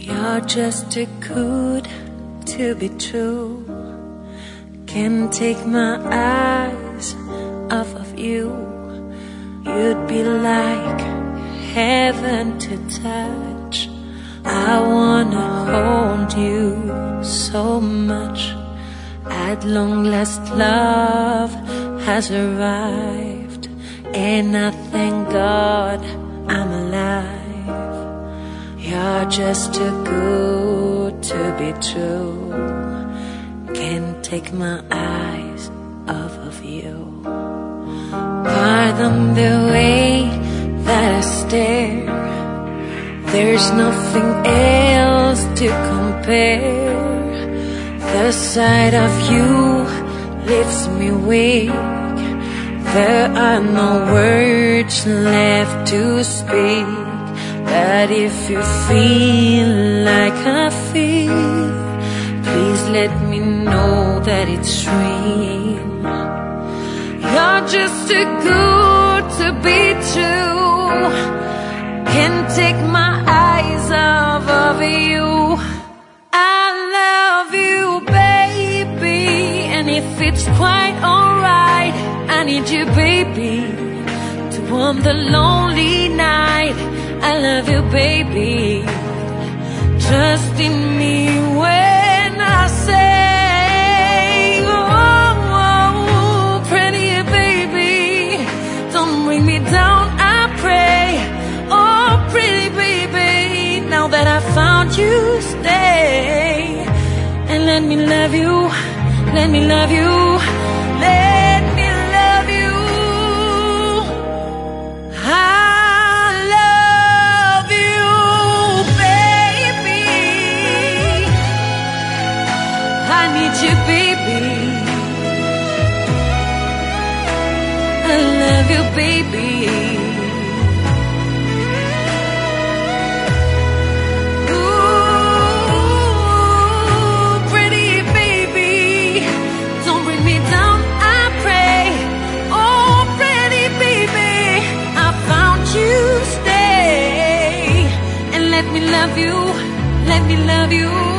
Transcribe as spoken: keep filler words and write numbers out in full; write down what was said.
You're just too good to be true. Can't take my eyes off of you. You'd be like heaven to touch. I wanna hold you so much. At long last love has arrived, and I thank God I'm alive. You're just too good to be true. Can't take my eyes off of you. Pardon the way that I stare. There's nothing else to compare. The sight of you leaves me weak. There are no words left to speak. But if you feel like I feel, please let me know that it's real. You're just too good to be true. Can't take my eyes off of you. I love you, baby, and if it's quite alright, I need you, baby, to warm the lonely night. I love you, baby. Trust in me when I say, oh, oh, pretty baby, don't bring me down, I pray. Oh, pretty baby, now that I found you, stay and let me love you, let me love you, let me love you. I I need you, baby. I love you, baby. Ooh, pretty baby, don't bring me down, I pray. Oh, pretty baby, I found you, stay and let me love you, let me love you.